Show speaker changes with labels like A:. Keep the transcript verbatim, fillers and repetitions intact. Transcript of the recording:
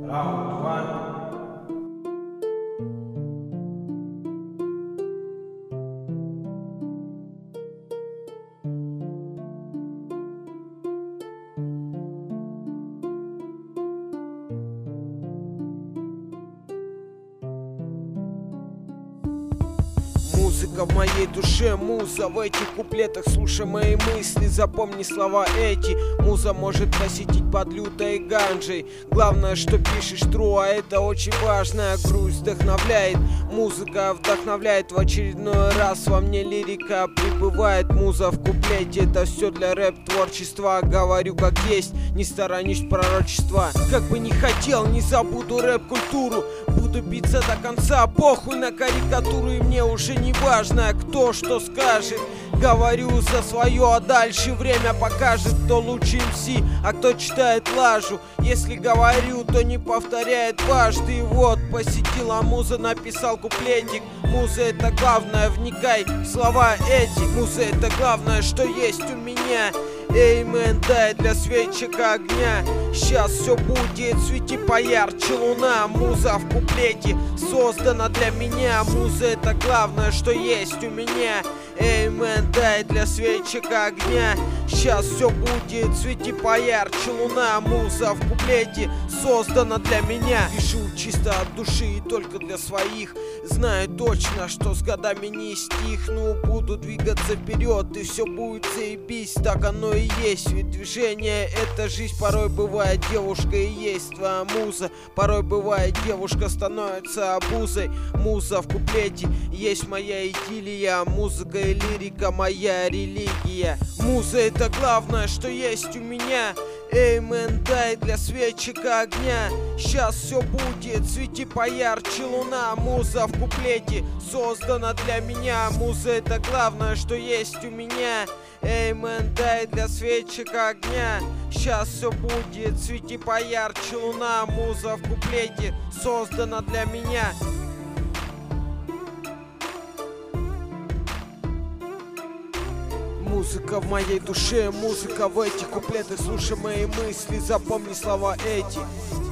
A: Раунд ван.
B: Музыка в моей душе, муза в этих куплетах. Слушай мои мысли, запомни слова эти. Муза может посетить под лютой ганджей. Главное, что пишешь true, а это очень важно. Грусть вдохновляет, музыка вдохновляет. В очередной раз во мне лирика прибывает. Муза в куплете, это все для рэп-творчества. Говорю как есть, не сторонюсь пророчества. Как бы не хотел, не забуду рэп-культуру. Буду биться до конца, похуй на карикатуру. И мне уже не важно, кто что скажет. Говорю за свое, а дальше время покажет, кто лучше эм си, а кто читает лажу. Если говорю, то не повторяет дважды. И вот посетила муза, написал куплетик. Муза это главное, вникай в слова эти. Муза это главное, что есть у меня. Эй, мэн, дай для свечек огня. Сейчас все будет, свети поярче луна. Муза в куплете создана для меня. Муза это главное, что есть у меня. Эй, мэн, дай для свечек огня. Сейчас все будет, свети поярче луна. Муза в куплете создана для меня. Пишу чисто от души и только для своих. Знаю точно, что с годами не стихну. Буду двигаться вперед, и все будет заебись. Так оно и есть, ведь движение это жизнь. Порой бывает девушка и есть твоя муза. Порой бывает девушка становится обузой. Муза в куплете есть моя идиллия. Музыка и лирика моя религия. Муза это главное, что есть у меня. Эй, мэн, дай для свечек огня. Сейчас все будет, свети поярче луна. Муза в куплете создана для меня. Муза это главное, что есть у меня. Эй, мэн, дай для свечек огня. Сейчас все будет, свети поярче луна. Муза в куплете создана для меня. Музыка в моей душе, музыка в этих куплетах. Слушай мои мысли, запомни слова эти.